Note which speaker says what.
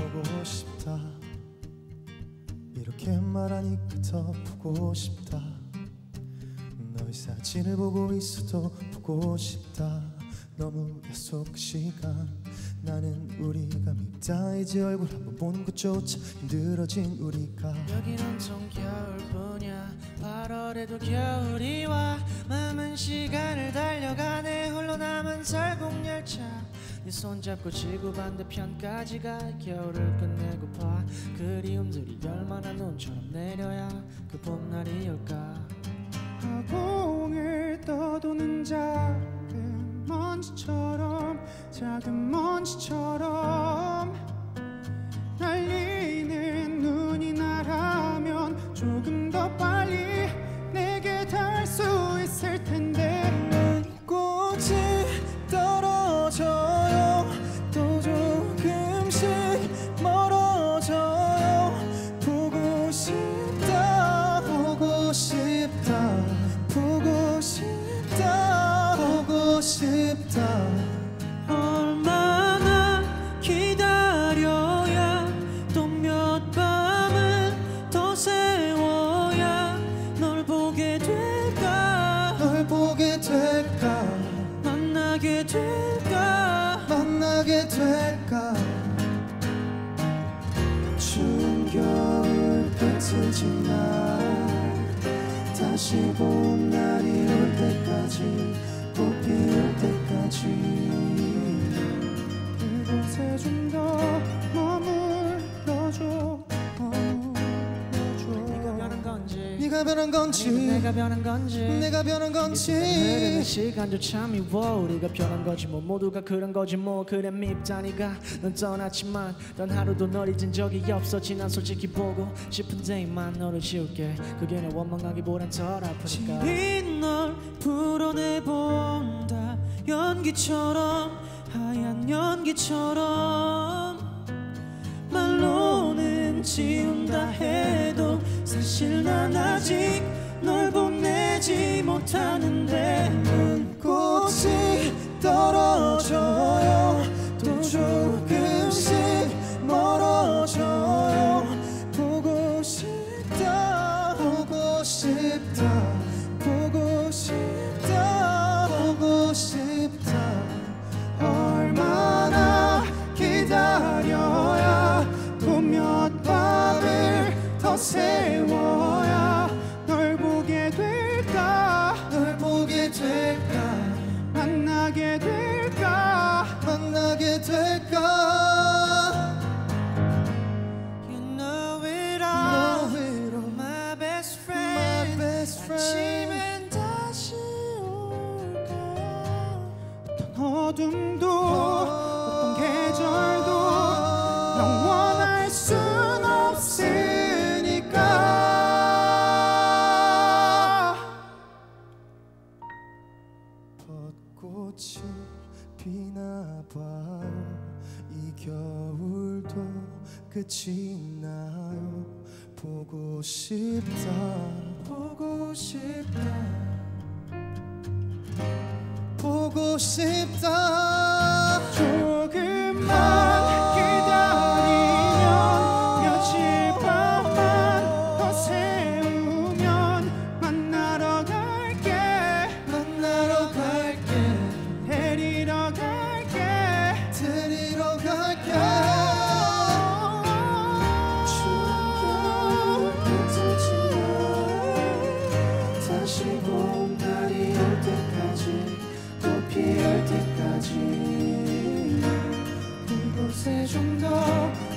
Speaker 1: 보고 싶다. 이렇게 말하니까 더 보고 싶다. 너의 사진을 보고 있어도 보고 싶다. 너무 약속 그 시간 나는 우리가 밉다. 이제 얼굴 한번 보는 것조차 힘들어진 우리가.
Speaker 2: 여긴 온통 겨울뿐이야. 8월에도 겨울이 와. 마음은 시간을 달려가네. 홀로 남은 설국열차. 네 손잡고 지구 반대편까지 가. 겨울을 끝내고파. 그리움들이 얼마나 눈처럼 내려야 그 봄날이 올까.
Speaker 3: 화공을 떠도는 작은 먼지처럼 작은 먼지처럼 날리는 눈이 나라면 조금 더 빨리 내게 닿을 수 있을 텐데.
Speaker 1: 꽃이 떨어져요. 또 조금씩 멀어져요. 보고 싶다 보고 싶다 보고 싶다 보고 싶다.
Speaker 2: 얼마나 기다려야 또 몇 밤을 더 세워야 널 보게 될까.
Speaker 1: 널 보게 될까.
Speaker 2: 만나게 될까.
Speaker 1: 만나게 될까. 추운 겨울 뱉어진 날 다시 봄날이 올 때까지 꽃 피울 때까지
Speaker 3: 그곳에 좀 더 머물러줘.
Speaker 2: 네가 변한 건지
Speaker 1: 네가 변한 건지
Speaker 2: 내가 변한 건지
Speaker 1: 내가 변한 건지
Speaker 2: 흐르는 시간조차 미워. 우리가 변한 거지 뭐. 모두가 그런 거지 뭐. 그래 밉다니까. 넌 떠났지만 단 하루도 널 잊은 적이 없었지. 난 솔직히 보고 싶은데 이만 너를 지울게. 그게 내 원망하기보단 덜 아프니까. 널 풀어내본다. 연기처럼 하얀 연기처럼 말로는 지운다 해도 사실 난 아직 널 보내지 못하는데.
Speaker 1: 꽃이 떨어져요. 또 조금씩 멀어져요. 보고 싶다 보고 싶다 보고 싶다 보고 싶다. 얼마나 기다려야 또 몇 밤을 더 세워야
Speaker 3: 널 보게 될까.
Speaker 1: 널 보게 될까.
Speaker 3: 만나게 될까.
Speaker 1: 만나게 될까.
Speaker 2: You know it all,
Speaker 1: Know it all.
Speaker 2: my best
Speaker 1: My
Speaker 2: friend.
Speaker 1: best friend.
Speaker 2: 아침엔 다시 올까.
Speaker 3: 어둠도 어떤 계절도 영원할 순 없으니까.
Speaker 1: 벚꽃이 피나 봐요. 이 겨울도 끝이 나요. 보고 싶다 보고 싶다 보고 싶다.
Speaker 3: 조금만 기다리면 며칠 밤만 더 세우면 만나러 갈게.
Speaker 1: 만나러 갈게.
Speaker 3: 데리러 갈게.
Speaker 1: 데리러 갈게. 추운 겨울 뱉어지나 다시 봄날이 올 때까지 꽃 피울 때까지
Speaker 3: 그곳에 좀 더